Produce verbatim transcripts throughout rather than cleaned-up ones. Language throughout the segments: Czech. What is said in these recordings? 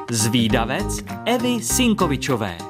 Zvídavec Evy Sinkovičové.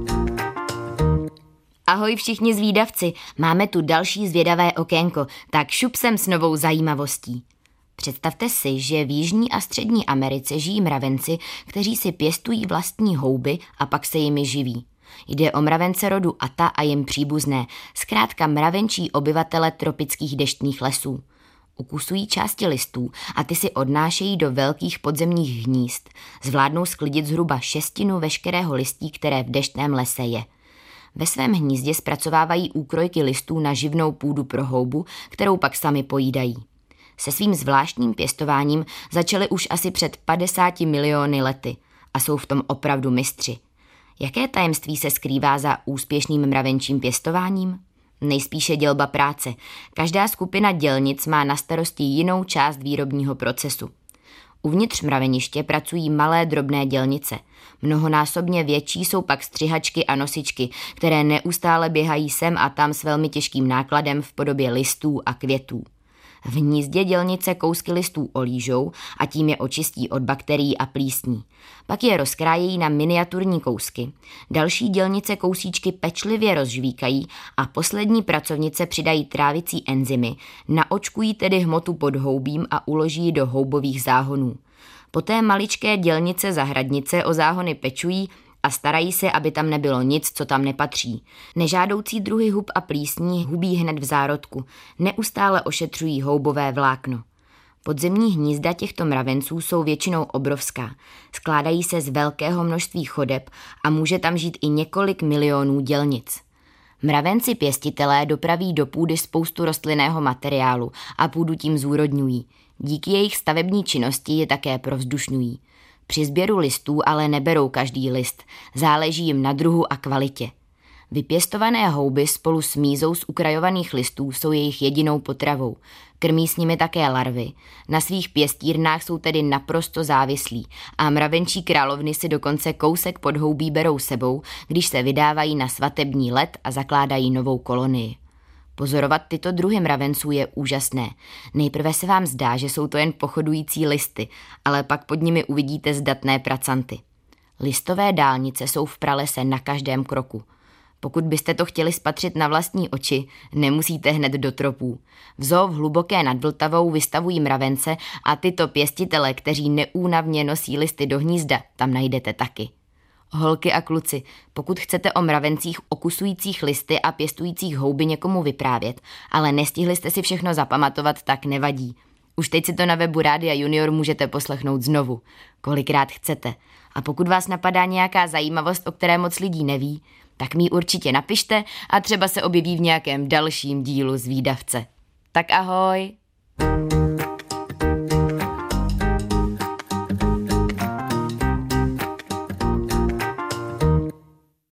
Ahoj všichni zvídavci, máme tu další zvědavé okénko, tak šup sem s novou zajímavostí. Představte si, že v Jižní a Střední Americe žijí mravenci, kteří si pěstují vlastní houby a pak se jimi živí. Jde o mravence rodu Ata a jim příbuzné, zkrátka mravenčí obyvatele tropických deštných lesů. Ukusují části listů a ty si odnášejí do velkých podzemních hnízd. Zvládnou sklidit zhruba šestinu veškerého listí, které v deštném lese je. Ve svém hnízdě zpracovávají úkrojky listů na živnou půdu pro houbu, kterou pak sami pojídají. Se svým zvláštním pěstováním začali už asi před padesáti miliony lety a jsou v tom opravdu mistři. Jaké tajemství se skrývá za úspěšným mravenčím pěstováním? Nejspíše dělba práce. Každá skupina dělnic má na starosti jinou část výrobního procesu. Uvnitř mraveniště pracují malé drobné dělnice. Mnohonásobně větší jsou pak střihačky a nosičky, které neustále běhají sem a tam s velmi těžkým nákladem v podobě listů a květů. V hnízdě dělnice kousky listů olížou a tím je očistí od bakterií a plísní. Pak je rozkrájejí na miniaturní kousky. Další dělnice kousíčky pečlivě rozžvíkají a poslední pracovnice přidají trávicí enzymy, naočkují tedy hmotu pod houbím a uloží ji do houbových záhonů. Poté maličké dělnice zahradnice o záhony pečují a starají se, aby tam nebylo nic, co tam nepatří. Nežádoucí druhy hub a plísní hubí hned v zárodku. Neustále ošetřují houbové vlákno. Podzemní hnízda těchto mravenců jsou většinou obrovská. Skládají se z velkého množství chodeb a může tam žít i několik milionů dělnic. Mravenci pěstitelé dopraví do půdy spoustu rostlinného materiálu a půdu tím zúrodňují. Díky jejich stavební činnosti je také provzdušňují. Při sběru listů ale neberou každý list, záleží jim na druhu a kvalitě. Vypěstované houby spolu s mízou z ukrajovaných listů jsou jejich jedinou potravou. Krmí s nimi také larvy. Na svých pěstírnách jsou tedy naprosto závislí a mravenčí královny si dokonce kousek podhoubí berou sebou, když se vydávají na svatební let a zakládají novou kolonii. Pozorovat tyto druhy mravenců je úžasné. Nejprve se vám zdá, že jsou to jen pochodující listy, ale pak pod nimi uvidíte zdatné pracanty. Listové dálnice jsou v pralese na každém kroku. Pokud byste to chtěli spatřit na vlastní oči, nemusíte hned do tropů. V zoo v Hluboké nad Vltavou vystavují mravence a tyto pěstitele, kteří neúnavně nosí listy do hnízda, tam najdete taky. Holky a kluci, pokud chcete o mravencích okusujících listy a pěstujících houby někomu vyprávět, ale nestihli jste si všechno zapamatovat, tak nevadí. Už teď si to na webu Rádia Junior můžete poslechnout znovu, kolikrát chcete. A pokud vás napadá nějaká zajímavost, o které moc lidí neví, tak mi ji určitě napište a třeba se objeví v nějakém dalším dílu Zvídavce. Tak ahoj!